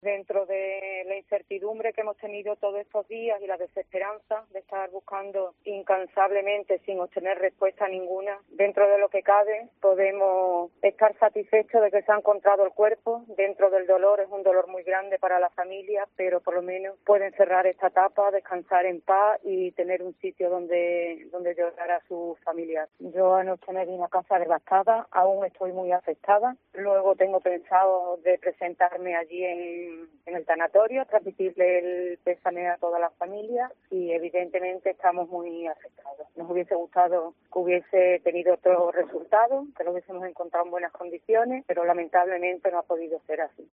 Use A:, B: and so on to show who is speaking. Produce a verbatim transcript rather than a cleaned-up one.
A: dentro de la incertidumbre que hemos tenido todos estos días y la desesperanza de estar buscando incansablemente sin obtener respuesta ninguna, dentro de lo que cabe podemos estar satisfechos de que se ha encontrado el cuerpo. Dentro del dolor, es un dolor muy grande para la familia, pero por lo menos pueden cerrar esta etapa, descansar en paz y tener un sitio donde, donde llorar a sus familiares. Yo anoche me vine a casa devastada, aún estoy muy afectada. Luego tengo pensado de presentarme allí en, en el tanatorio, transmitirle el pésame a toda la familia y evidentemente estamos muy afectados. Nos hubiese gustado que hubiese tenido otro resultado, que lo hubiésemos encontrado en buenas condiciones, pero lamentablemente no ha podido ser así.